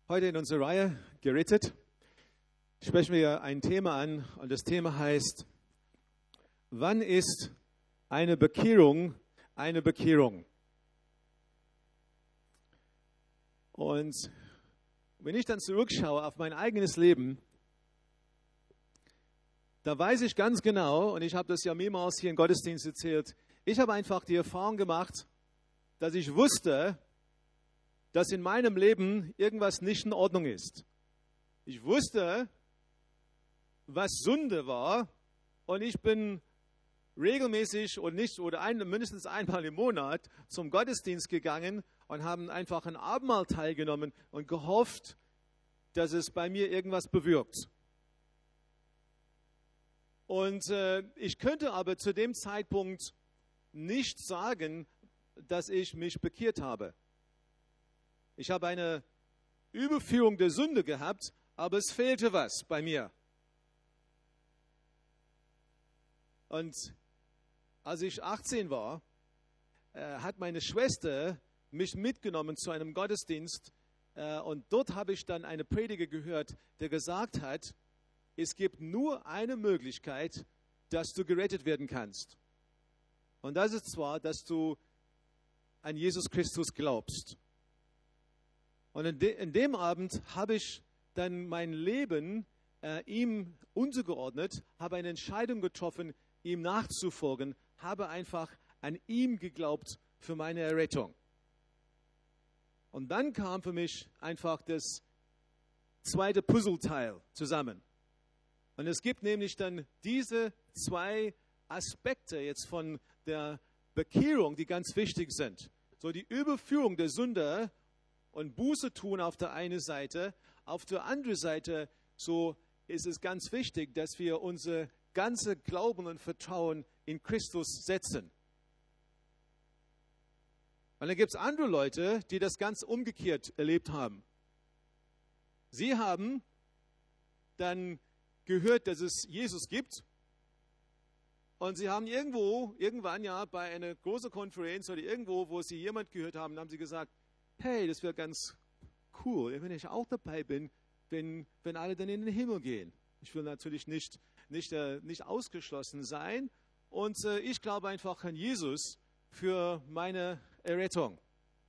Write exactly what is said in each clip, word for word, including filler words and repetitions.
Heute in unserer Reihe Gerettet sprechen wir ein Thema an und das Thema heißt, wann ist eine Bekehrung eine Bekehrung? Und wenn ich dann zurückschaue auf mein eigenes Leben, da weiß ich ganz genau, und ich habe das ja mehrmals hier im Gottesdienst erzählt, ich habe einfach die Erfahrung gemacht, dass ich wusste, dass in meinem Leben irgendwas nicht in Ordnung ist. Ich wusste, was Sünde war, und ich bin regelmäßig oder nicht oder ein, mindestens einmal im Monat zum Gottesdienst gegangen und haben einfach ein Abendmahl teilgenommen und gehofft, dass es bei mir irgendwas bewirkt. Und äh, ich könnte aber zu dem Zeitpunkt nicht sagen, dass ich mich bekehrt habe. Ich habe eine Überführung der Sünde gehabt, aber es fehlte was bei mir. Und als ich achtzehn war, äh, hat meine Schwester mich mitgenommen zu einem Gottesdienst. Äh, und dort habe ich dann eine Prediger gehört, der gesagt hat, es gibt nur eine Möglichkeit, dass du gerettet werden kannst. Und das ist zwar, dass du an Jesus Christus glaubst. Und in, de, in dem Abend habe ich dann mein Leben äh, ihm untergeordnet, habe eine Entscheidung getroffen, ihm nachzufolgen, habe einfach an ihm geglaubt für meine Errettung. Und dann kam für mich einfach das zweite Puzzleteil zusammen. Und es gibt nämlich dann diese zwei Aspekte jetzt von der Bekehrung, die ganz wichtig sind. So die Überführung der Sünde und Buße tun auf der einen Seite, auf der anderen Seite, so ist es ganz wichtig, dass wir unser ganze Glauben und Vertrauen in Christus setzen. Und dann gibt es andere Leute, die das ganz umgekehrt erlebt haben. Sie haben dann gehört, dass es Jesus gibt, und sie haben irgendwo, irgendwann ja bei einer großen Konferenz oder irgendwo, wo sie jemand gehört haben, haben sie gesagt, hey, das wäre ganz cool, wenn ich auch dabei bin, wenn, wenn alle dann in den Himmel gehen. Ich will natürlich nicht, nicht, äh, nicht ausgeschlossen sein. Und äh, ich glaube einfach an Jesus für meine Errettung.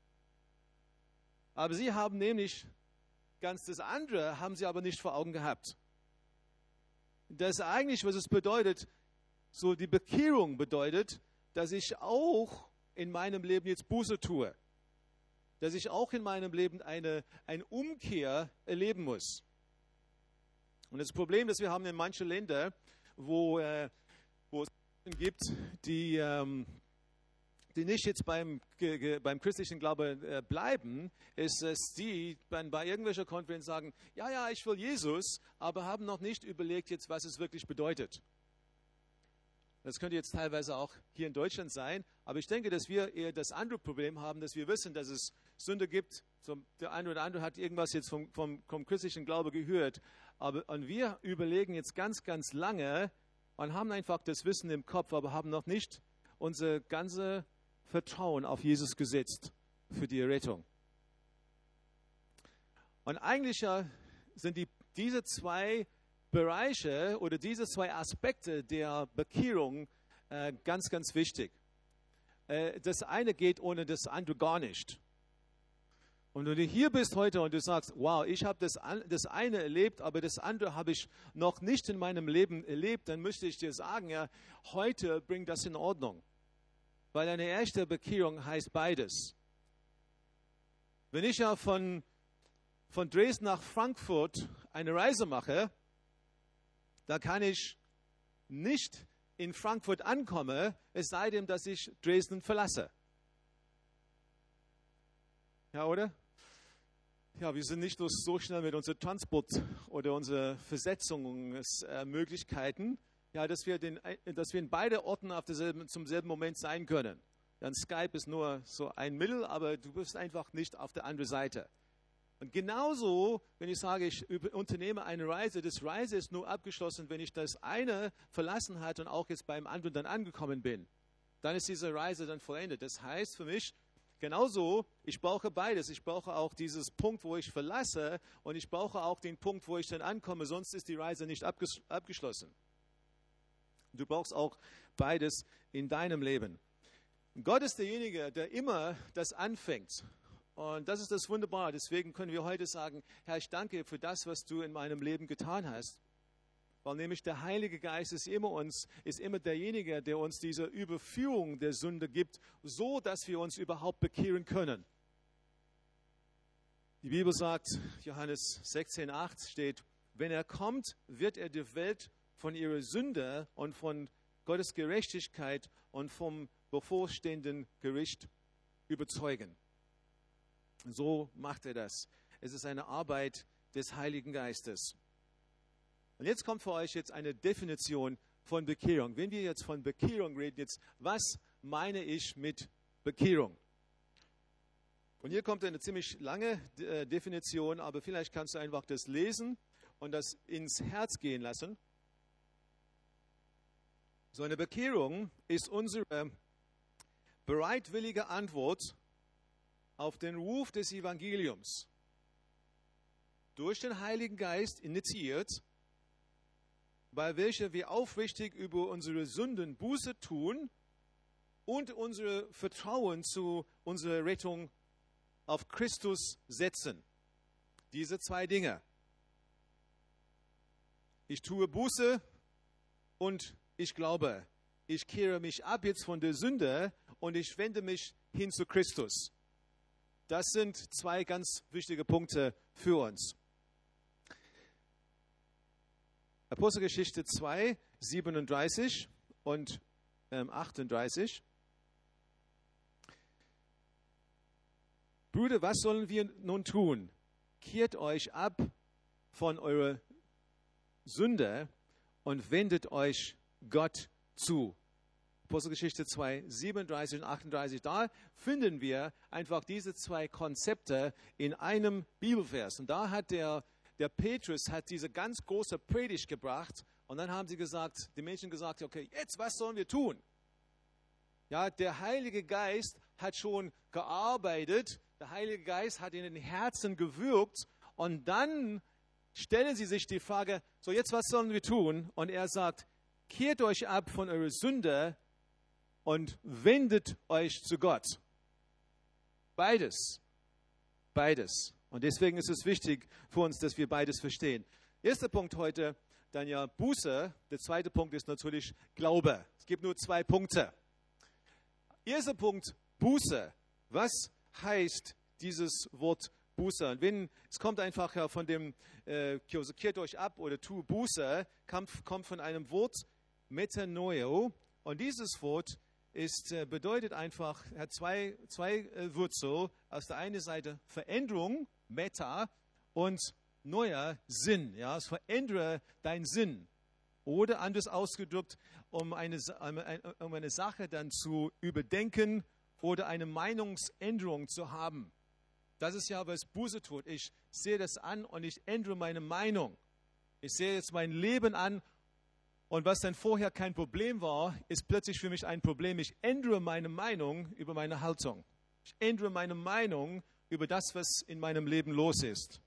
Aber sie haben nämlich ganz das andere, haben sie aber nicht vor Augen gehabt. Das eigentlich, was es bedeutet, so die Bekehrung bedeutet, dass ich auch in meinem Leben jetzt Buße tue. Dass ich auch in meinem Leben eine, eine Umkehr erleben muss. Und das Problem, das wir haben in manchen Ländern, wo, äh, wo es gibt, die, ähm, die nicht jetzt beim, ge, beim christlichen Glauben äh, bleiben, ist, dass die dann bei irgendwelcher Konferenz sagen, ja, ja, ich will Jesus, aber haben noch nicht überlegt jetzt, was es wirklich bedeutet. Das könnte jetzt teilweise auch hier in Deutschland sein, aber ich denke, dass wir eher das andere Problem haben, dass wir wissen, dass es Sünde gibt. So, der eine oder andere hat irgendwas jetzt vom, vom, vom christlichen Glaube gehört, aber und wir überlegen jetzt ganz, ganz lange und haben einfach das Wissen im Kopf, aber haben noch nicht unser ganzes Vertrauen auf Jesus gesetzt für die Errettung. Und eigentlich ja sind die, diese zwei Bereiche oder diese zwei Aspekte der Bekehrung äh, ganz, ganz wichtig. Äh, das eine geht ohne das andere gar nicht. Und wenn du hier bist heute und du sagst, wow, ich habe das, das eine erlebt, aber das andere habe ich noch nicht in meinem Leben erlebt, dann müsste ich dir sagen, ja, heute bring das in Ordnung. Weil eine echte Bekehrung heißt beides. Wenn ich ja von, von Dresden nach Frankfurt eine Reise mache, da kann ich nicht in Frankfurt ankommen, es sei denn, dass ich Dresden verlasse. Ja, oder? Ja, wir sind nicht so schnell mit unserem Transport oder unseren Versetzungsmöglichkeiten, ja, dass wir, den, dass wir in beide Orten auf derselben, zum selben Moment sein können. Dann Skype ist nur so ein Mittel, aber du bist einfach nicht auf der anderen Seite. Und genauso, wenn ich sage, ich unternehme eine Reise, das Reise ist nur abgeschlossen, wenn ich das eine verlassen habe und auch jetzt beim anderen dann angekommen bin. Dann ist diese Reise dann vollendet. Das heißt für mich, genauso, ich brauche beides. Ich brauche auch dieses Punkt, wo ich verlasse, und ich brauche auch den Punkt, wo ich dann ankomme, sonst ist die Reise nicht abges- abgeschlossen. Du brauchst auch beides in deinem Leben. Gott ist derjenige, der immer das anfängt. Und das ist das Wunderbare. Deswegen können wir heute sagen, Herr, ich danke dir für das, was du in meinem Leben getan hast. Weil nämlich der Heilige Geist ist immer uns, ist immer derjenige, der uns diese Überführung der Sünde gibt, so dass wir uns überhaupt bekehren können. Die Bibel sagt, Johannes sechzehn acht steht, wenn er kommt, wird er die Welt von ihrer Sünde und von Gottes Gerechtigkeit und vom bevorstehenden Gericht überzeugen. So macht er das. Es ist eine Arbeit des Heiligen Geistes. Und jetzt kommt für euch jetzt eine Definition von Bekehrung. Wenn wir jetzt von Bekehrung reden, jetzt, was meine ich mit Bekehrung? Und hier kommt eine ziemlich lange äh, Definition, aber vielleicht kannst du einfach das lesen und das ins Herz gehen lassen. So eine Bekehrung ist unsere bereitwillige Antwort auf den Ruf des Evangeliums, durch den Heiligen Geist initiiert, bei welcher wir aufrichtig über unsere Sünden Buße tun und unser Vertrauen zu unserer Rettung auf Christus setzen. Diese zwei Dinge. Ich tue Buße und ich glaube, ich kehre mich ab jetzt von der Sünde und ich wende mich hin zu Christus. Das sind zwei ganz wichtige Punkte für uns. Apostelgeschichte zwei, siebenunddreißig und ähm, achtunddreißig. Brüder, was sollen wir nun tun? Kehrt euch ab von eurer Sünde und wendet euch Gott zu. Apostelgeschichte zwei, siebenunddreißig und achtunddreißig. Da finden wir einfach diese zwei Konzepte in einem Bibelvers. Und da hat der, der Petrus hat diese ganz große Predigt gebracht. Und dann haben sie gesagt, die Menschen gesagt, okay, jetzt was sollen wir tun? Ja, der Heilige Geist hat schon gearbeitet. Der Heilige Geist hat in den Herzen gewirkt. Und dann stellen sie sich die Frage, so jetzt was sollen wir tun? Und er sagt, kehrt euch ab von eurer Sünde und wendet euch zu Gott. Beides. Beides. Und deswegen ist es wichtig für uns, dass wir beides verstehen. Erster Punkt heute, dann ja Buße. Der zweite Punkt ist natürlich Glaube. Es gibt nur zwei Punkte. Erster Punkt, Buße. Was heißt dieses Wort Buße? Und wenn, es kommt einfach ja von dem, äh, kehrt euch ab oder tu Buße, kommt, kommt von einem Wort Metanoeo. Und dieses Wort ist, äh, bedeutet einfach, hat zwei, zwei äh, Wurzeln. Aus der einen Seite Veränderung, Meta, und neuer Sinn. Ja, es verändere deinen Sinn. Oder anders ausgedrückt, um eine, um eine Sache dann zu überdenken oder eine Meinungsänderung zu haben. Das ist ja, was Buße tut. Ich sehe das an und ich ändere meine Meinung. Ich sehe jetzt mein Leben an und was dann vorher kein Problem war, ist plötzlich für mich ein Problem. Ich ändere meine Meinung über meine Haltung. Ich ändere meine Meinung über das, was in meinem Leben los ist.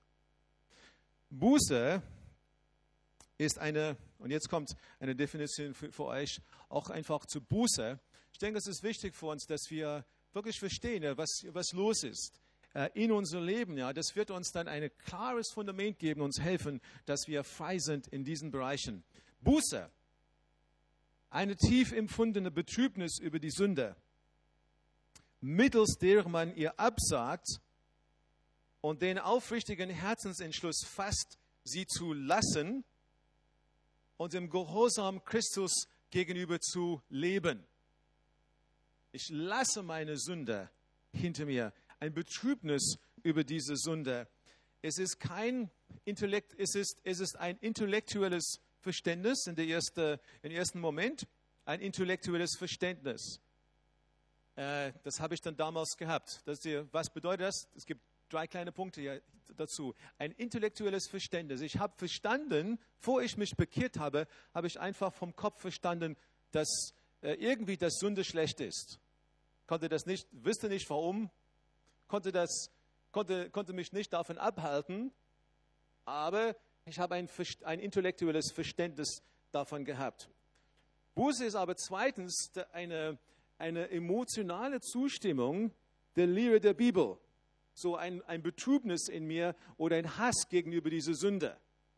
Buße ist eine, und jetzt kommt eine Definition für, für euch, auch einfach zu Buße. Ich denke, es ist wichtig für uns, dass wir wirklich verstehen, was, was los ist in unserem Leben. Ja, das wird uns dann ein klares Fundament geben, uns helfen, dass wir frei sind in diesen Bereichen. Buße, eine tief empfundene Betrübnis über die Sünde, mittels der man ihr absagt und den aufrichtigen Herzensentschluss fasst, sie zu lassen und im Gehorsam Christus gegenüber zu leben. Ich lasse meine Sünde hinter mir. Ein Betrübnis über diese Sünde. Es ist kein Intellekt, es ist, es ist ein intellektuelles Verständnis in der erste, im ersten Moment, ein intellektuelles Verständnis. Äh, das habe ich dann damals gehabt. Das hier, was bedeutet das? Es gibt drei kleine Punkte hier dazu. Ein intellektuelles Verständnis. Ich habe verstanden, bevor ich mich bekehrt habe, habe ich einfach vom Kopf verstanden, dass äh, irgendwie das Sünde schlecht ist. Konnte das nicht, wüsste nicht warum. konnte, das, konnte, konnte mich nicht davon abhalten, aber ich habe ein, ein intellektuelles Verständnis davon gehabt. Buße ist aber zweitens eine, eine emotionale Zustimmung der Lehre der Bibel. So ein, ein Betrübnis in mir oder ein Hass gegenüber dieser Sünde.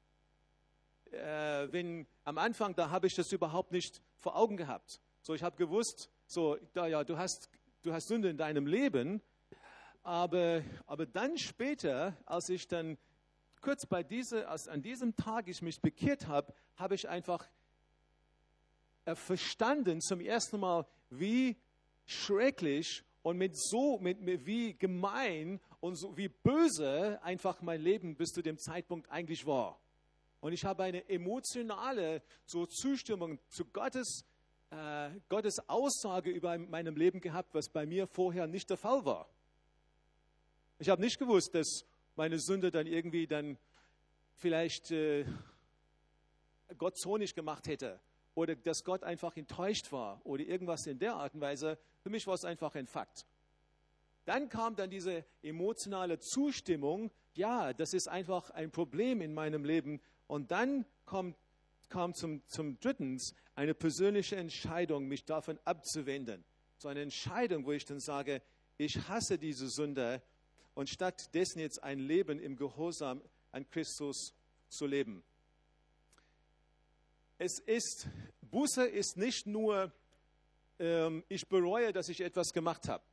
Äh, wenn, am Anfang, da habe ich das überhaupt nicht vor Augen gehabt. So, ich habe gewusst, so, da, ja, du hast, du hast Sünde in deinem Leben, aber, aber dann später, als ich dann kurz bei dieser, als an diesem Tag ich mich bekehrt habe, habe ich einfach äh, verstanden zum ersten Mal, wie schrecklich und mit so, mit, mit wie gemein und so wie böse einfach mein Leben bis zu dem Zeitpunkt eigentlich war. Und ich habe eine emotionale so Zustimmung zu Gottes, äh, Gottes Aussage über meinem Leben gehabt, was bei mir vorher nicht der Fall war. Ich habe nicht gewusst, dass meine Sünde dann irgendwie dann vielleicht äh, Gott zornig gemacht hätte oder dass Gott einfach enttäuscht war oder irgendwas in der Art und Weise. Für mich war es einfach ein Fakt. Dann kam dann diese emotionale Zustimmung, ja, das ist einfach ein Problem in meinem Leben. Und dann kommt, kam zum, zum Drittens eine persönliche Entscheidung, mich davon abzuwenden. So eine Entscheidung, wo ich dann sage, ich hasse diese Sünde und stattdessen jetzt ein Leben im Gehorsam an Christus zu leben. Es ist, Buße ist nicht nur, ähm, ich bereue, dass ich etwas gemacht habe.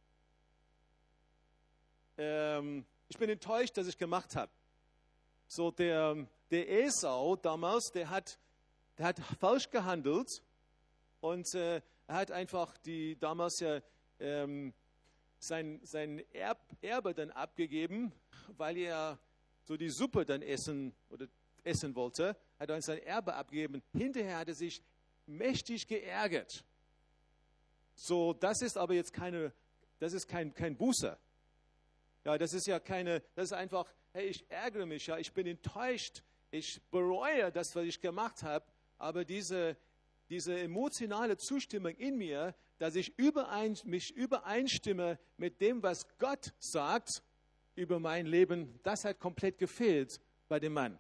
Ähm, ich bin enttäuscht, dass ich gemacht habe. So der, der Esau damals, der hat, der hat falsch gehandelt und äh, er hat einfach die damals ja ähm, sein, sein Erb, Erbe dann abgegeben, weil er so die Suppe dann essen oder essen wollte, hat er sein Erbe abgegeben. Hinterher hat er sich mächtig geärgert. So, das ist aber jetzt keine, das ist kein, kein Buße. Ja, das ist ja keine, das ist einfach, hey, ich ärgere mich, ja, ich bin enttäuscht, ich bereue das, was ich gemacht habe, aber diese, diese emotionale Zustimmung in mir, dass ich überein, mich übereinstimme mit dem, was Gott sagt über mein Leben, das hat komplett gefehlt bei dem Mann.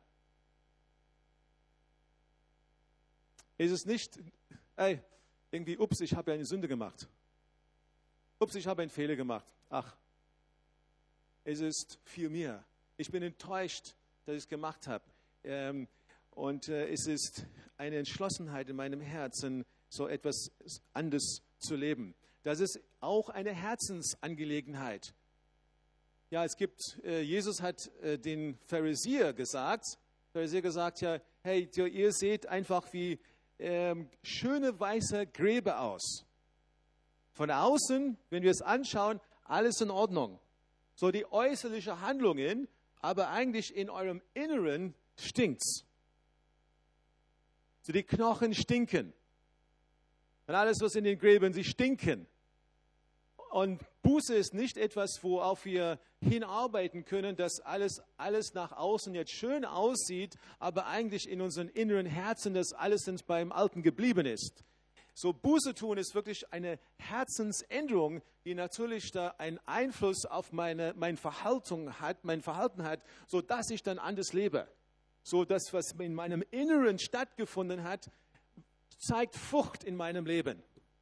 Es ist nicht, ey, irgendwie, ups, ich habe ja eine Sünde gemacht. Ups, ich habe einen Fehler gemacht. Ach, es ist viel mehr. Ich bin enttäuscht, dass ich es gemacht habe. Ähm, und äh, es ist eine Entschlossenheit in meinem Herzen, so etwas anderes zu leben. Das ist auch eine Herzensangelegenheit. Ja, es gibt, äh, Jesus hat äh, den Pharisäer gesagt, Pharisäer gesagt, ja, hey, ihr seht einfach wie ähm, schöne weiße Gräber aus. Von außen, wenn wir es anschauen, alles in Ordnung. So die äußerlichen Handlungen, aber eigentlich in eurem Inneren stinkt's. So die Knochen stinken. Und alles, was in den Gräbern, sie stinken. Und Buße ist nicht etwas, worauf wir hinarbeiten können, dass alles, alles nach außen jetzt schön aussieht, aber eigentlich in unseren inneren Herzen, dass alles beim Alten geblieben ist. So Buße tun ist wirklich eine Herzensänderung, die natürlich da einen Einfluss auf meine, mein Verhalten hat, mein Verhalten hat, so dass ich dann anders lebe. So das, was in meinem Inneren stattgefunden hat, zeigt Frucht in meinem Leben.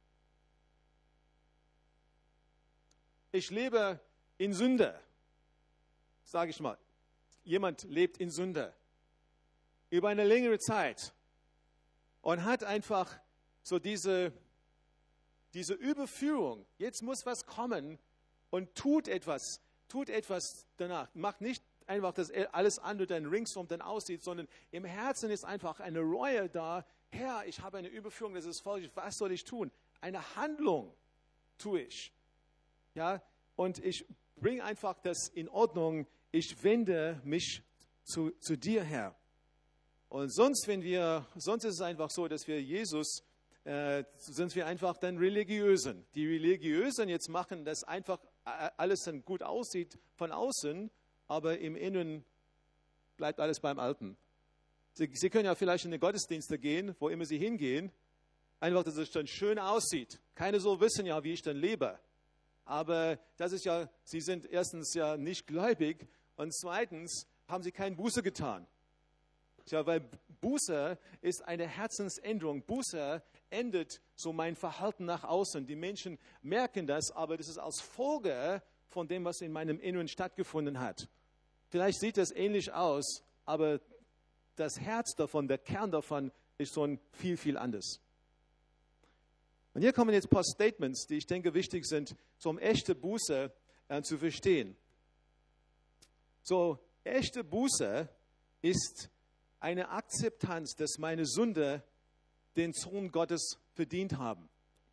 Ich lebe in Sünde, sage ich mal. Jemand lebt in Sünde über eine längere Zeit und hat einfach so diese, diese Überführung. Jetzt muss was kommen und tut etwas, tut etwas danach. Macht nicht einfach, dass alles andere dann ringsum dann aussieht, sondern im Herzen ist einfach eine Reue da. Herr, ich habe eine Überführung, das ist falsch. Was soll ich tun? Eine Handlung tue ich. Ja, und ich bringe einfach das in Ordnung. Ich wende mich zu, zu dir, Herr. Und sonst, wenn wir, sonst ist es einfach so, dass wir Jesus, äh, sind wir einfach dann Religiösen. Die Religiösen jetzt machen, dass einfach alles dann gut aussieht von außen, aber im Inneren bleibt alles beim Alten. Sie, Sie können ja vielleicht in den Gottesdienste gehen, wo immer Sie hingehen, einfach, dass es dann schön aussieht. Keiner soll wissen ja, wie ich dann lebe. aber das ist ja, sie sind erstens ja nicht gläubig und zweitens haben sie keine Buße getan. Ja, weil Buße ist eine Herzensänderung. Buße endet so mein Verhalten nach außen. Die Menschen merken das, aber das ist als Folge von dem, was in meinem Inneren stattgefunden hat. Vielleicht sieht das ähnlich aus, aber das Herz davon, der Kern davon ist schon viel, viel anders. Und hier kommen jetzt ein paar Statements, die ich denke wichtig sind, so um echte Buße äh, zu verstehen. So, echte Buße ist eine Akzeptanz, dass meine Sünde den Zorn Gottes verdient haben.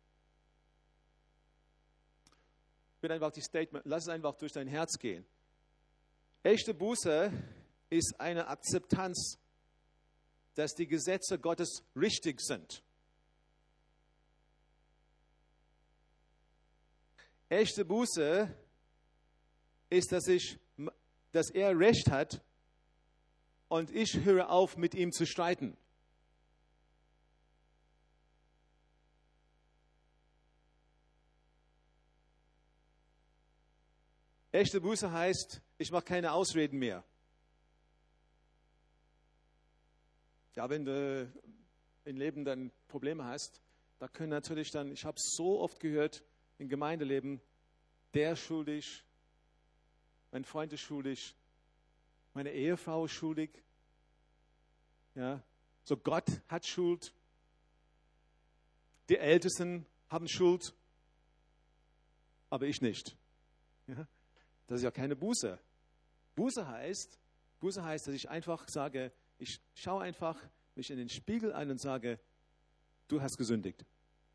Ich will einfach die Statement, lass es einfach durch dein Herz gehen. Echte Buße ist eine Akzeptanz, dass die Gesetze Gottes richtig sind. Echte Buße ist, dass, ich, dass er Recht hat und ich höre auf, mit ihm zu streiten. Echte Buße heißt, ich mache keine Ausreden mehr. Ja, wenn du im Leben dann Probleme hast, da können natürlich dann, ich habe es so oft gehört im Gemeindeleben, der ist schuldig, mein Freund ist schuldig, meine Ehefrau ist schuldig, ja, so Gott hat Schuld, die Ältesten haben Schuld, aber ich nicht. Ja, das ist ja keine Buße. Buße heißt, Buße heißt, dass ich einfach sage, ich schaue einfach mich in den Spiegel an und sage, du hast gesündigt.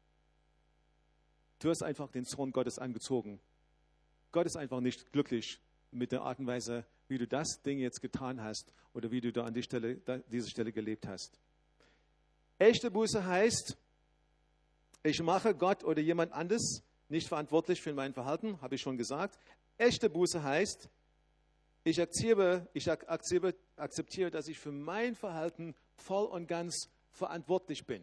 Du hast einfach den Zorn Gottes angezogen. Gott ist einfach nicht glücklich mit der Art und Weise, wie du das Ding jetzt getan hast oder wie du da an die Stelle, diese Stelle gelebt hast. Echte Buße heißt, ich mache Gott oder jemand anderes nicht verantwortlich für mein Verhalten, habe ich schon gesagt. Echte Buße heißt, ich akzeptiere, ich akzeptiere, akzeptiere, dass ich für mein Verhalten voll und ganz verantwortlich bin.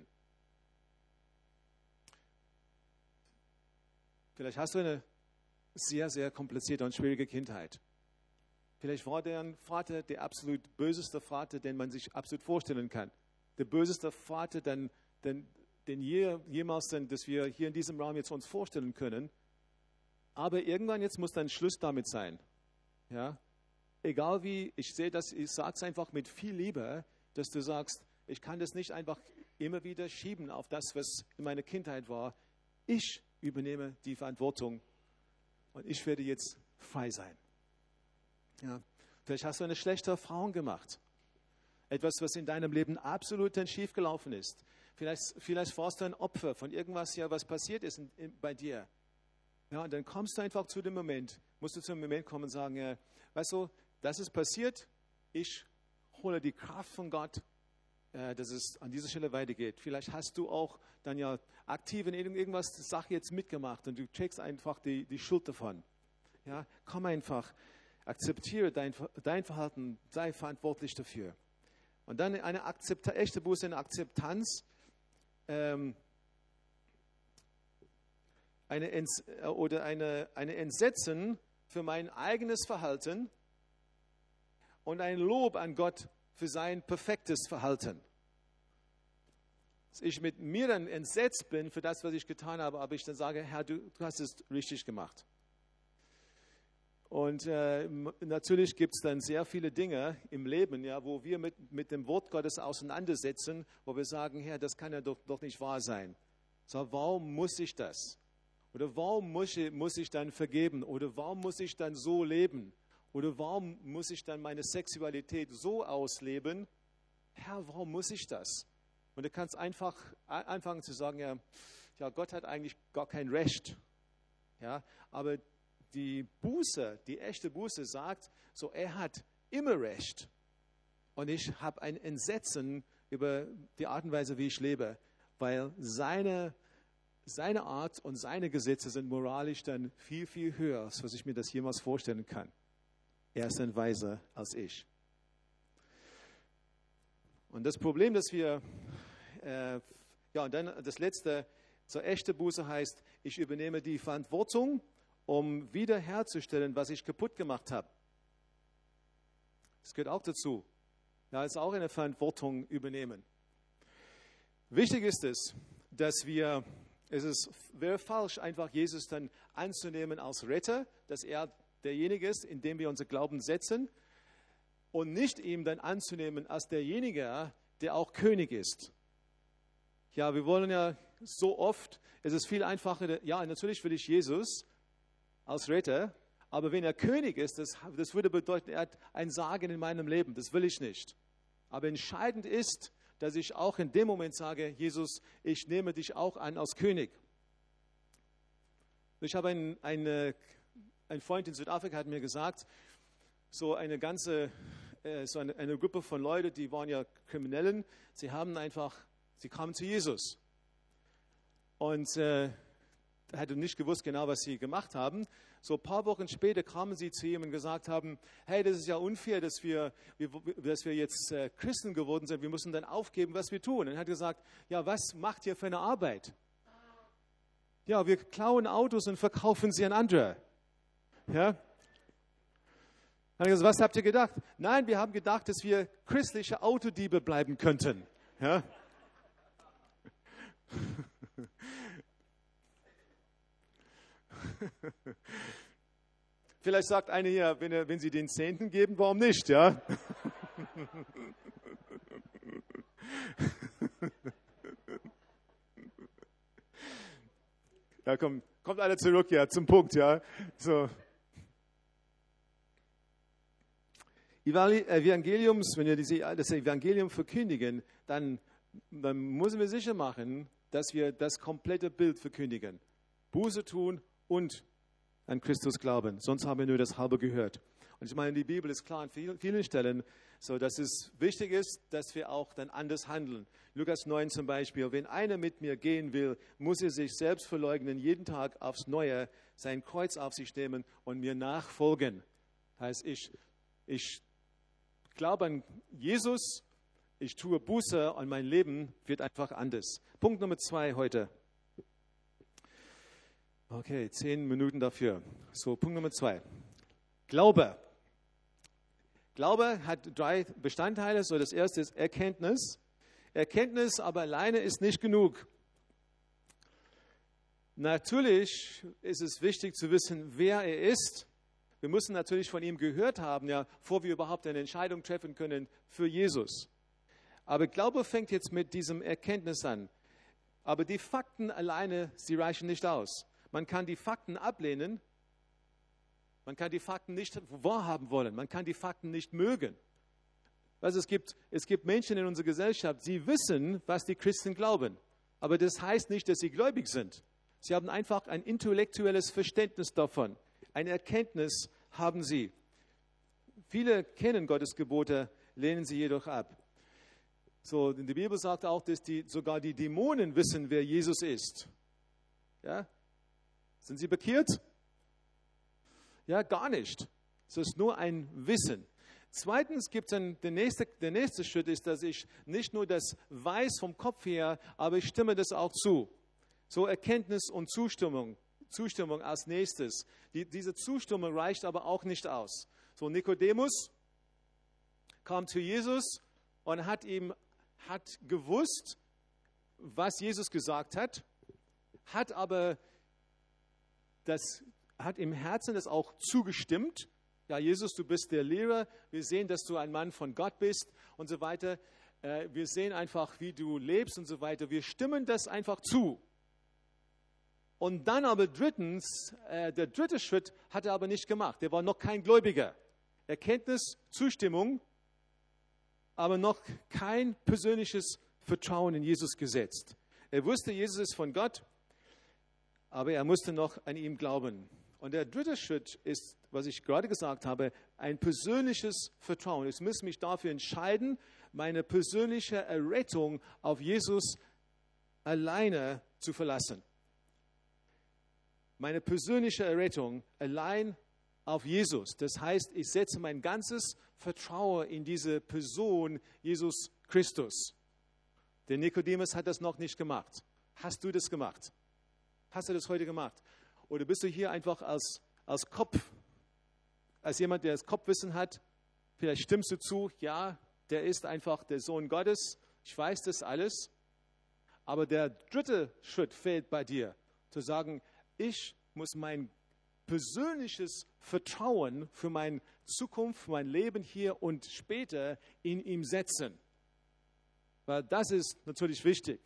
Vielleicht hast du eine sehr, sehr komplizierte und schwierige Kindheit. Vielleicht war dein Vater der absolut böseste Vater, den man sich absolut vorstellen kann. Der böseste Vater, den, den, den je, jemals, den, das wir hier in diesem Raum jetzt uns vorstellen können. Aber irgendwann jetzt muss dann Schluss damit sein. Ja? Egal wie, ich sehe das, ich sage es einfach mit viel Liebe, dass du sagst, ich kann das nicht einfach immer wieder schieben auf das, was in meiner Kindheit war. Ich übernehme die Verantwortung und ich werde jetzt frei sein. Ja. Vielleicht hast du eine schlechte Erfahrung gemacht. Etwas, was in deinem Leben absolut dann schiefgelaufen ist. Vielleicht, vielleicht warst du ein Opfer von irgendwas, ja, was passiert ist in, in, bei dir. Ja, und dann kommst du einfach zu dem Moment, musst du zu dem Moment kommen und sagen, ja, weißt du, das ist passiert, ich hole die Kraft von Gott, äh, dass es an dieser Stelle weitergeht. Vielleicht hast du auch dann ja aktiv in irgendwas Sache jetzt mitgemacht und du trägst einfach die, die Schuld davon. Ja, komm einfach, akzeptiere dein, dein Verhalten, sei verantwortlich dafür. Und dann eine Akzept, echte Buße, eine Akzeptanz, ähm, eine Ents, oder eine, eine Entsetzen für mein eigenes Verhalten und ein Lob an Gott für sein perfektes Verhalten. Dass ich mit mir dann entsetzt bin für das, was ich getan habe, aber ich dann sage, Herr, du, du hast es richtig gemacht. Und äh, natürlich gibt es dann sehr viele Dinge im Leben, ja, wo wir mit, mit dem Wort Gottes auseinandersetzen, wo wir sagen, Herr, das kann ja doch, doch nicht wahr sein. So, warum muss ich das? Oder warum muss ich, muss ich dann vergeben? Oder warum muss ich dann so leben? Oder warum muss ich dann meine Sexualität so ausleben? Herr, warum muss ich das? Und du kannst einfach anfangen zu sagen, ja, ja, Gott hat eigentlich gar kein Recht. Ja, aber die Buße, die echte Buße sagt, so er hat immer Recht. Und ich habe ein Entsetzen über die Art und Weise, wie ich lebe, weil seine, seine Art und seine Gesetze sind moralisch dann viel, viel höher, als was ich mir das jemals vorstellen kann. Er ist dann weiser als ich. Und das Problem, dass wir, äh, ja, und dann das Letzte, so echte Buße heißt, ich übernehme die Verantwortung um wiederherzustellen, was ich kaputt gemacht habe. Das gehört auch dazu. Ja, ist auch eine Verantwortung übernehmen. Wichtig ist es, dass wir, es ist, wäre falsch, einfach Jesus dann anzunehmen als Retter, dass er derjenige ist, in dem wir unser Glauben setzen, und nicht ihm dann anzunehmen als derjenige, der auch König ist. Ja, wir wollen ja so oft, es ist viel einfacher, ja, natürlich will ich Jesus als Retter, aber wenn er König ist, das, das würde bedeuten, er hat ein Sagen in meinem Leben, das will ich nicht. Aber entscheidend ist, dass ich auch in dem Moment sage, Jesus, ich nehme dich auch an als König. Ich habe einen, eine, ein Freund in Südafrika hat mir gesagt, so eine ganze, äh, so eine, eine Gruppe von Leuten, die waren ja Kriminellen, sie haben einfach, sie kamen zu Jesus. Und äh, er hatte nicht gewusst genau, was sie gemacht haben. So ein paar Wochen später kamen sie zu ihm und gesagt haben, hey, das ist ja unfair, dass wir, dass wir jetzt äh, Christen geworden sind. Wir müssen dann aufgeben, was wir tun. Und er hat gesagt, ja, was macht ihr für eine Arbeit? Ja, wir klauen Autos und verkaufen sie an andere. Ja? Dann hat er gesagt, was habt ihr gedacht? Nein, wir haben gedacht, dass wir christliche Autodiebe bleiben könnten. Ja? Vielleicht sagt einer hier, wenn, er, wenn Sie den Zehnten geben, warum nicht, ja? Ja, komm, kommt alle zurück, ja, zum Punkt, ja. So. Evangeliums, wenn wir diese, das Evangelium verkündigen, dann, dann müssen wir sicher machen, dass wir das komplette Bild verkündigen. Buße tun und an Christus glauben. Sonst haben wir nur das Halbe gehört. Und ich meine, die Bibel ist klar an vielen, vielen Stellen, so dass es wichtig ist, dass wir auch dann anders handeln. Lukas neun zum Beispiel, wenn einer mit mir gehen will, muss er sich selbst verleugnen, jeden Tag aufs Neue sein Kreuz auf sich nehmen und mir nachfolgen. Das heißt, ich, ich glaube an Jesus, ich tue Buße und mein Leben wird einfach anders. Punkt Nummer zwei heute. Okay, zehn Minuten dafür. So, Punkt Nummer zwei. Glaube. Glaube hat drei Bestandteile. So, das erste ist Erkenntnis. Erkenntnis aber alleine ist nicht genug. Natürlich ist es wichtig zu wissen, wer er ist. Wir müssen natürlich von ihm gehört haben, ja, bevor wir überhaupt eine Entscheidung treffen können für Jesus. Aber Glaube fängt jetzt mit diesem Erkenntnis an. Aber die Fakten alleine, sie reichen nicht aus. Man kann die Fakten ablehnen, man kann die Fakten nicht wahrhaben wollen, man kann die Fakten nicht mögen. Also es gibt, es gibt Menschen in unserer Gesellschaft, sie wissen, was die Christen glauben, aber das heißt nicht, dass sie gläubig sind. Sie haben einfach ein intellektuelles Verständnis davon, eine Erkenntnis haben sie. Viele kennen Gottes Gebote, lehnen sie jedoch ab. So, die Bibel sagt auch, dass die, sogar die Dämonen wissen, wer Jesus ist. Ja? Sind sie bekehrt? Ja, gar nicht. Es ist nur ein Wissen. Zweitens gibt es der nächste, der nächste Schritt ist, dass ich nicht nur das weiß vom Kopf her, aber ich stimme das auch zu. So Erkenntnis und Zustimmung. Zustimmung als nächstes. Die, diese Zustimmung reicht aber auch nicht aus. So Nikodemus kam zu Jesus und hat ihm hat gewusst, was Jesus gesagt hat, hat aber das hat im Herzen das auch zugestimmt. Ja, Jesus, du bist der Lehrer. Wir sehen, dass du ein Mann von Gott bist und so weiter. Äh, wir sehen einfach, wie du lebst und so weiter. Wir stimmen das einfach zu. Und dann aber drittens, äh, der dritte Schritt hat er aber nicht gemacht. Er war noch kein Gläubiger. Erkenntnis, Zustimmung, aber noch kein persönliches Vertrauen in Jesus gesetzt. Er wusste, Jesus ist von Gott, aber er musste noch an ihm glauben. Und der dritte Schritt ist, was ich gerade gesagt habe, ein persönliches Vertrauen. Ich muss mich dafür entscheiden, meine persönliche Errettung auf Jesus alleine zu verlassen. Meine persönliche Errettung allein auf Jesus. Das heißt, ich setze mein ganzes Vertrauen in diese Person, Jesus Christus. Der Nikodemus hat das noch nicht gemacht. Hast du das gemacht? Hast du das heute gemacht? Oder bist du hier einfach als, als Kopf, als jemand, der das Kopfwissen hat? Vielleicht stimmst du zu, ja, der ist einfach der Sohn Gottes. Ich weiß das alles. Aber der dritte Schritt fehlt bei dir, zu sagen, ich muss mein persönliches Vertrauen für meine Zukunft, für mein Leben hier und später in ihm setzen. Weil das ist natürlich wichtig.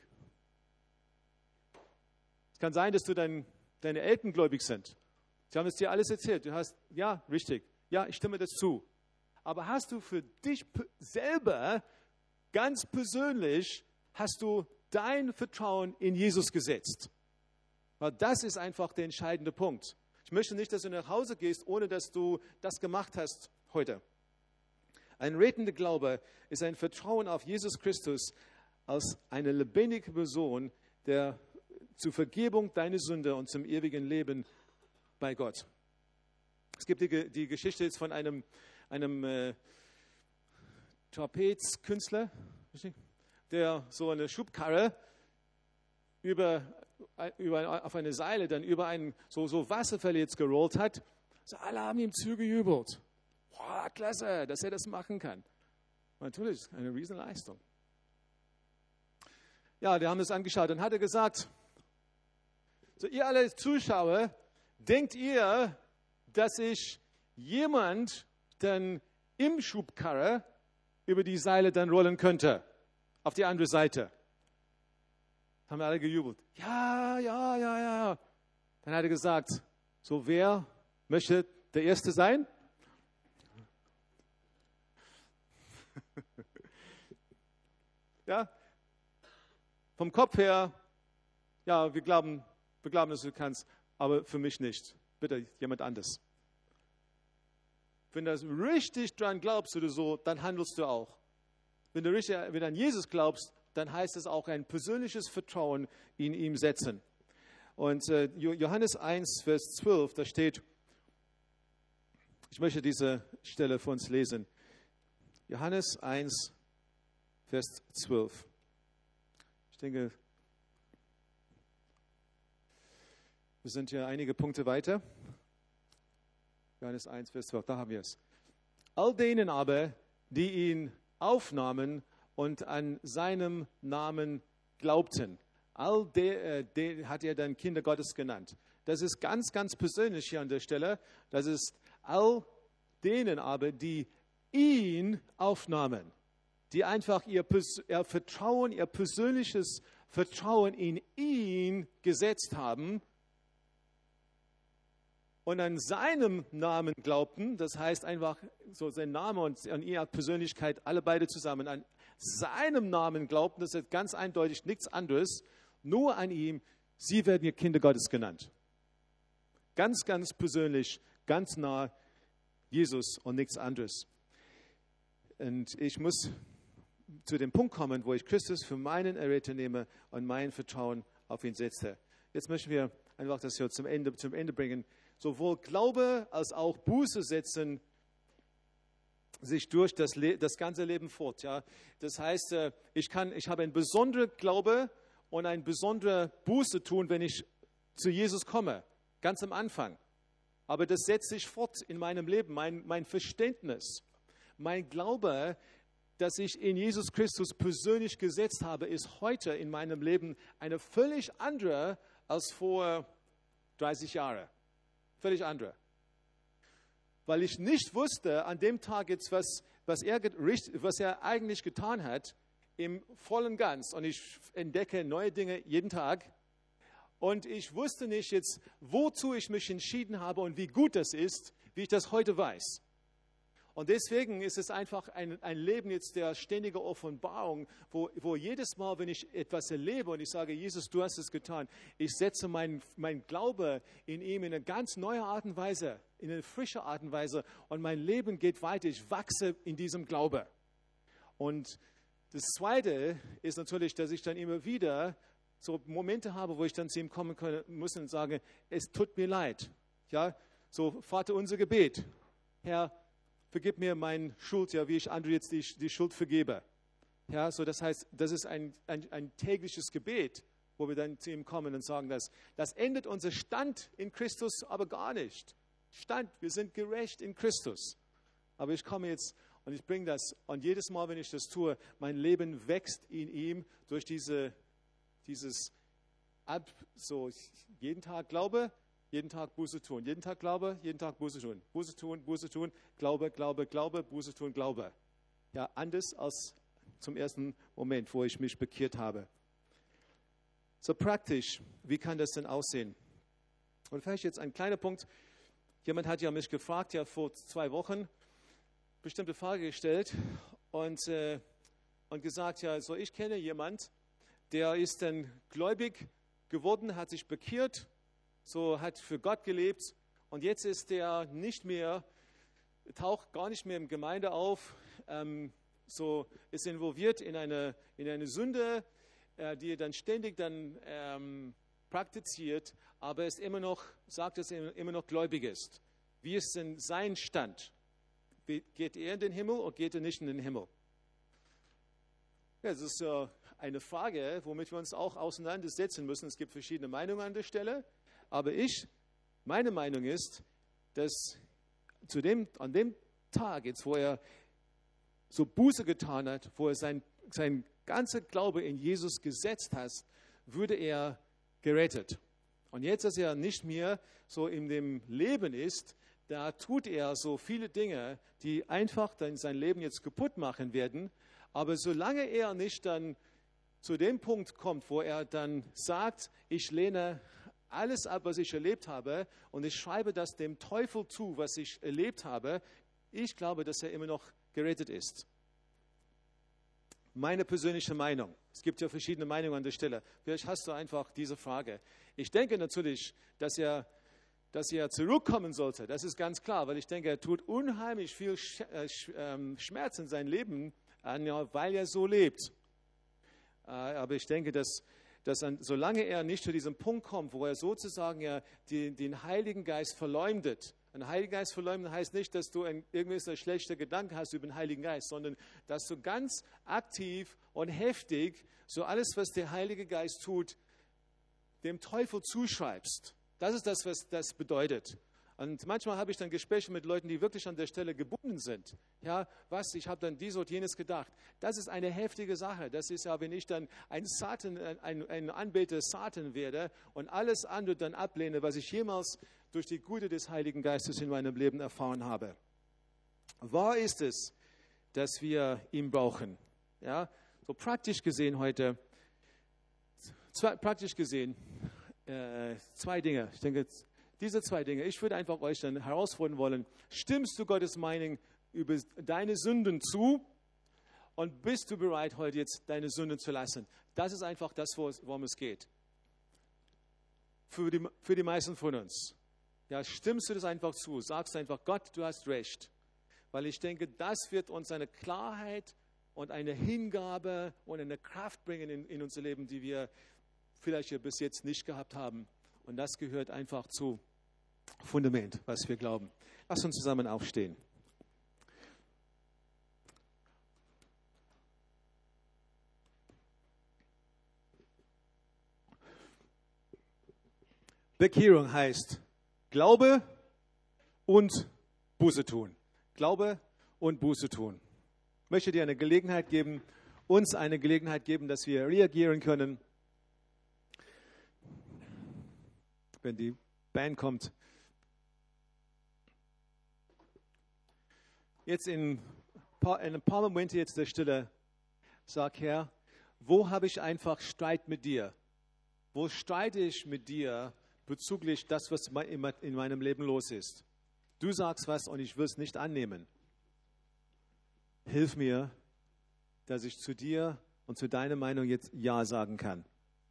Es kann sein, dass du dein, deine Eltern gläubig sind. Sie haben es dir alles erzählt. Du hast, ja, richtig, ja, ich stimme das zu. Aber hast du für dich selber, ganz persönlich, hast du dein Vertrauen in Jesus gesetzt? Weil das ist einfach der entscheidende Punkt. Ich möchte nicht, dass du nach Hause gehst, ohne dass du das gemacht hast heute. Ein redender Glaube ist ein Vertrauen auf Jesus Christus als eine lebendige Person, der zur Vergebung deiner Sünde und zum ewigen Leben bei Gott. Es gibt die, die Geschichte jetzt von einem, einem äh, Trapezkünstler, der so eine Schubkarre über, über, auf eine Seile dann über ein so, so Wasserfall jetzt gerollt hat. So, alle haben ihm zugejubelt. Boah, klasse, dass er das machen kann. Und natürlich, eine Riesenleistung. Ja, die haben das angeschaut. Dann hat er gesagt, so ihr alle Zuschauer, denkt ihr, dass ich jemand dann im Schubkarre über die Seile dann rollen könnte? Auf die andere Seite. Haben wir alle gejubelt. Ja, ja, ja, ja. Dann hat er gesagt, so wer möchte der Erste sein? Ja, vom Kopf her, ja, wir glauben, wir glauben, dass du kannst, aber für mich nicht. Bitte jemand anderes. Wenn du richtig dran glaubst oder so, dann handelst du auch. Wenn du, richtig, wenn du an Jesus glaubst, dann heißt es auch ein persönliches Vertrauen in ihm setzen. Und äh, Johannes eins, Vers zwölf, da steht, ich möchte diese Stelle für uns lesen. Johannes eins, Vers zwölf. Ich denke, wir sind hier einige Punkte weiter. Johannes eins, Vers zwölf, da haben wir es. All denen aber, die ihn aufnahmen und an seinem Namen glaubten. All der, äh, der hat er dann Kinder Gottes genannt. Das ist ganz, ganz persönlich hier an der Stelle. Das ist all denen aber, die ihn aufnahmen, die einfach ihr, ihr Vertrauen, ihr persönliches Vertrauen in ihn gesetzt haben und an seinem Namen glaubten, das heißt einfach so sein Name und an ihre Persönlichkeit, alle beide zusammen, an seinem Namen glaubten, das ist ganz eindeutig nichts anderes, nur an ihm, sie werden ihr Kinder Gottes genannt. Ganz, ganz persönlich, ganz nah Jesus und nichts anderes. Und ich muss zu dem Punkt kommen, wo ich Christus für meinen Erretter nehme und mein Vertrauen auf ihn setze. Jetzt möchten wir einfach das hier zum Ende, zum Ende bringen. Sowohl Glaube als auch Buße setzen sich durch das, Le- das ganze Leben fort. Ja? Das heißt, ich, kann, ich habe einen besonderen Glaube und eine besondere Buße tun, wenn ich zu Jesus komme, ganz am Anfang. Aber das setzt sich fort in meinem Leben, mein, mein Verständnis. Mein Glaube, dass ich in Jesus Christus persönlich gesetzt habe, ist heute in meinem Leben eine völlig andere als vor dreißig Jahren. Völlig andere. Weil ich nicht wusste an dem Tag jetzt, was, was, er, was er eigentlich getan hat, im vollen Ganz. Und ich entdecke neue Dinge jeden Tag. Und ich wusste nicht jetzt, wozu ich mich entschieden habe und wie gut das ist, wie ich das heute weiß. Und deswegen ist es einfach ein, ein Leben jetzt der ständigen Offenbarung, wo, wo jedes Mal, wenn ich etwas erlebe und ich sage, Jesus, du hast es getan, ich setze meinen mein Glaube in ihm in eine ganz neue Art und Weise, in eine frische Art und Weise und mein Leben geht weiter, ich wachse in diesem Glaube. Und das Zweite ist natürlich, dass ich dann immer wieder so Momente habe, wo ich dann zu ihm kommen kann, muss und sage, es tut mir leid. Ja, so Vater unser Gebet, Herr, vergib mir meine Schuld, ja, wie ich andere jetzt die, die Schuld vergebe. Ja, so das heißt, das ist ein, ein, ein tägliches Gebet, wo wir dann zu ihm kommen und sagen, dass das endet unser Stand in Christus aber gar nicht. Stand, wir sind gerecht in Christus. Aber ich komme jetzt und ich bringe das, und jedes Mal, wenn ich das tue, mein Leben wächst in ihm durch diese, dieses Ab, so jeden Tag Glaube, jeden Tag Buße tun, jeden Tag Glaube, jeden Tag Buße tun, Buße tun, Buße tun, Glaube, Glaube, Glaube, Buße tun, Glaube. Ja, anders als zum ersten Moment, wo ich mich bekehrt habe. So praktisch, wie kann das denn aussehen? Und vielleicht jetzt ein kleiner Punkt. Jemand hat ja mich gefragt, ja vor zwei Wochen, bestimmte Frage gestellt und, äh, und gesagt, ja, so ich kenne jemand, der ist dann gläubig geworden, hat sich bekehrt, so hat für Gott gelebt und jetzt ist der nicht mehr, taucht gar nicht mehr in Gemeinde auf, ähm, so ist involviert in eine, in eine Sünde, äh, die er dann ständig dann ähm, praktiziert, aber ist immer noch, sagt, dass er immer noch gläubig ist. Wie ist denn sein Stand? Geht er in den Himmel oder geht er nicht in den Himmel? Ja, das ist äh, eine Frage, womit wir uns auch auseinandersetzen müssen. Es gibt verschiedene Meinungen an der Stelle, aber ich, meine Meinung ist, dass zu dem, an dem Tag, jetzt, wo er so Buße getan hat, wo er sein, sein ganzer Glaube in Jesus gesetzt hat, würde er gerettet. Und jetzt, dass er nicht mehr so in dem Leben ist, da tut er so viele Dinge, die einfach dann sein Leben jetzt kaputt machen werden. Aber solange er nicht dann zu dem Punkt kommt, wo er dann sagt, ich lehne alles ab, was ich erlebt habe, und ich schreibe das dem Teufel zu, was ich erlebt habe, ich glaube, dass er immer noch gerettet ist. Meine persönliche Meinung. Es gibt ja verschiedene Meinungen an der Stelle. Vielleicht hast du einfach diese Frage. Ich denke natürlich, dass er, dass er zurückkommen sollte. Das ist ganz klar, weil ich denke, er tut unheimlich viel Schmerz in sein Leben an, weil er so lebt. Aber ich denke, dass, dass an, solange er nicht zu diesem Punkt kommt, wo er sozusagen ja die, den Heiligen Geist verleumdet. Ein Heiligen Geist verleumden heißt nicht, dass du ein, irgendwie ein schlechter Gedanke hast über den Heiligen Geist, sondern dass du ganz aktiv und heftig so alles, was der Heilige Geist tut, dem Teufel zuschreibst. Das ist das, was das bedeutet. Und manchmal habe ich dann Gespräche mit Leuten, die wirklich an der Stelle gebunden sind. Ja, was, ich habe dann dies und jenes gedacht. Das ist eine heftige Sache. Das ist ja, wenn ich dann ein Satan, ein, ein Anbeter Satan werde und alles andere dann ablehne, was ich jemals durch die Güte des Heiligen Geistes in meinem Leben erfahren habe. Wahr ist es, dass wir ihn brauchen. Ja, so praktisch gesehen heute, zwei, praktisch gesehen, äh, zwei Dinge. Ich denke, diese zwei Dinge. Ich würde einfach euch dann herausfordern wollen, stimmst du Gottes Meinung über deine Sünden zu und bist du bereit, heute jetzt deine Sünden zu lassen? Das ist einfach das, worum es geht. Für die, für die meisten von uns. Ja, stimmst du das einfach zu? Sagst einfach, Gott, du hast recht. Weil ich denke, das wird uns eine Klarheit und eine Hingabe und eine Kraft bringen in, in unser Leben, die wir vielleicht ja bis jetzt nicht gehabt haben. Und das gehört einfach zu Fundament, was wir glauben. Lass uns zusammen aufstehen. Bekehrung heißt Glaube und Buße tun. Glaube und Buße tun. Ich möchte dir eine Gelegenheit geben, uns eine Gelegenheit geben, dass wir reagieren können. Wenn die Band kommt. Jetzt in, in ein paar Momente jetzt der Stille, sag Herr, wo habe ich einfach Streit mit dir? Wo streite ich mit dir bezüglich das, was in meinem Leben los ist? Du sagst was und ich will es nicht annehmen. Hilf mir, dass ich zu dir und zu deiner Meinung jetzt Ja sagen kann.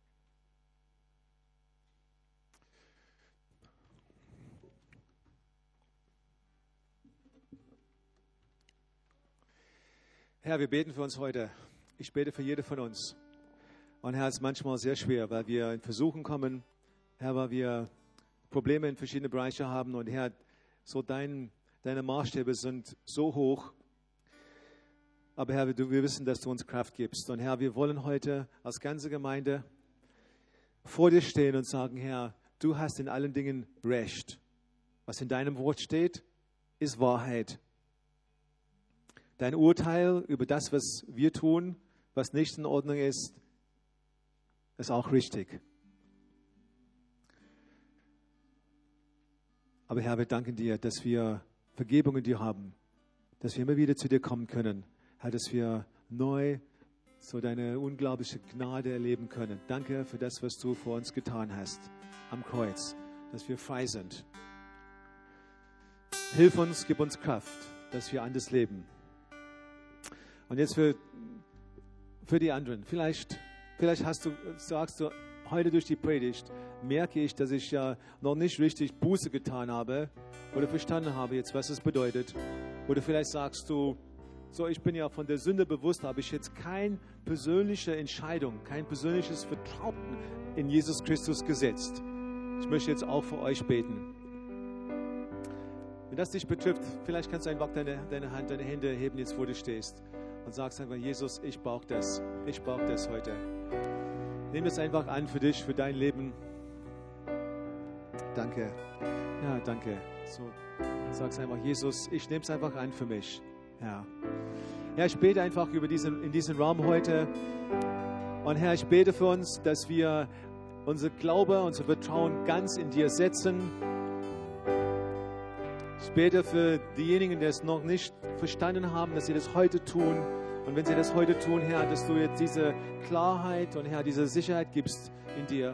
Herr, wir beten für uns heute. Ich bete für jede von uns. Und Herr, es ist manchmal sehr schwer, weil wir in Versuchen kommen, Herr, weil wir Probleme in verschiedene Bereiche haben. Und Herr, so dein, deine Maßstäbe sind so hoch. Aber Herr, wir, wir wissen, dass du uns Kraft gibst. Und Herr, wir wollen heute als ganze Gemeinde vor dir stehen und sagen, Herr, du hast in allen Dingen Recht. Was in deinem Wort steht, ist Wahrheit. Dein Urteil über das, was wir tun, was nicht in Ordnung ist, ist auch richtig. Aber Herr, wir danken dir, dass wir Vergebung in dir haben, dass wir immer wieder zu dir kommen können, Herr, dass wir neu so deine unglaubliche Gnade erleben können. Danke für das, was du vor uns getan hast am Kreuz, dass wir frei sind. Hilf uns, gib uns Kraft, dass wir anders leben. Und jetzt für, für die anderen. Vielleicht, vielleicht hast du, sagst du, heute durch die Predigt merke ich, dass ich ja noch nicht richtig Buße getan habe oder verstanden habe jetzt, was es bedeutet. Oder vielleicht sagst du, so, ich bin ja von der Sünde bewusst, habe ich jetzt keine persönliche Entscheidung, kein persönliches Vertrauen in Jesus Christus gesetzt. Ich möchte jetzt auch für euch beten. Wenn das dich betrifft, vielleicht kannst du einfach deine, deine Hand, deine Hände heben, jetzt wo du stehst und sagst einfach, Jesus, ich brauche das. Ich brauche das heute. Nimm es einfach an für dich, für dein Leben. Danke. Ja, danke. So, dann sagst einfach, Jesus, ich nehme es einfach an für mich. Ja. Herr, ich bete einfach über diesen, in diesem Raum heute. Und Herr, ich bete für uns, dass wir unser Glaube, unser Vertrauen ganz in dir setzen. Ich bete für diejenigen, die es noch nicht verstanden haben, dass sie das heute tun. Und wenn sie das heute tun, Herr, dass du jetzt diese Klarheit und Herr, diese Sicherheit gibst in dir.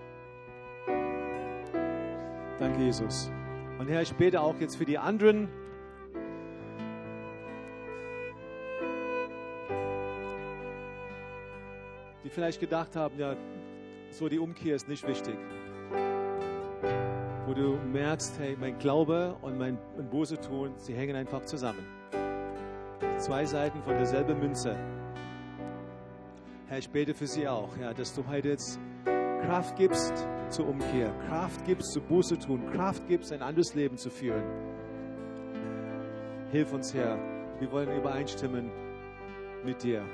Danke, Jesus. Und Herr, ich bete auch jetzt für die anderen, die vielleicht gedacht haben, ja, so die Umkehr ist nicht wichtig. Wo du merkst, hey, mein Glaube und mein Buße tun, sie hängen einfach zusammen. Zwei Seiten von derselben Münze. Herr, ich bete für sie auch, ja, dass du heute jetzt Kraft gibst zur Umkehr, Kraft gibst zur Buße tun, Kraft gibst, ein anderes Leben zu führen. Hilf uns, Herr. Wir wollen übereinstimmen mit dir.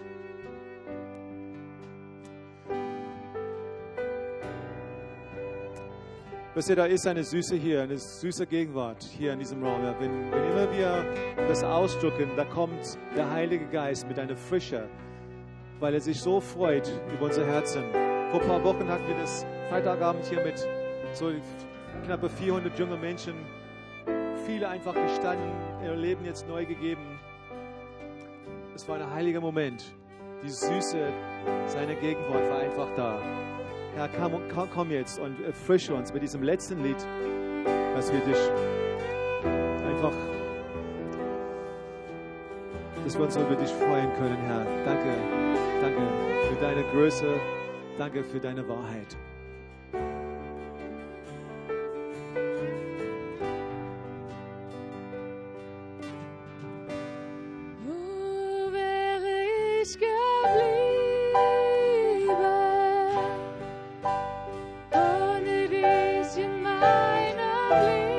Wisst ihr, da ist eine Süße hier, eine süße Gegenwart hier in diesem Raum. Ja, wenn, wenn immer wir das ausdrücken, da kommt der Heilige Geist mit einer Frische, weil er sich so freut über unser Herzen. Vor ein paar Wochen hatten wir das Freitagabend hier mit so knappe vierhundert jungen Menschen, viele einfach gestanden, ihr Leben jetzt neu gegeben. Es war ein heiliger Moment. Die Süße seiner Gegenwart war einfach da. Herr, komm, komm, komm jetzt und erfrische uns mit diesem letzten Lied, dass wir dich einfach, dass wir uns über dich freuen können, Herr. Danke, danke für deine Größe, danke für deine Wahrheit. Wo wäre ich geblieben? Ohne dich in meinem Leben.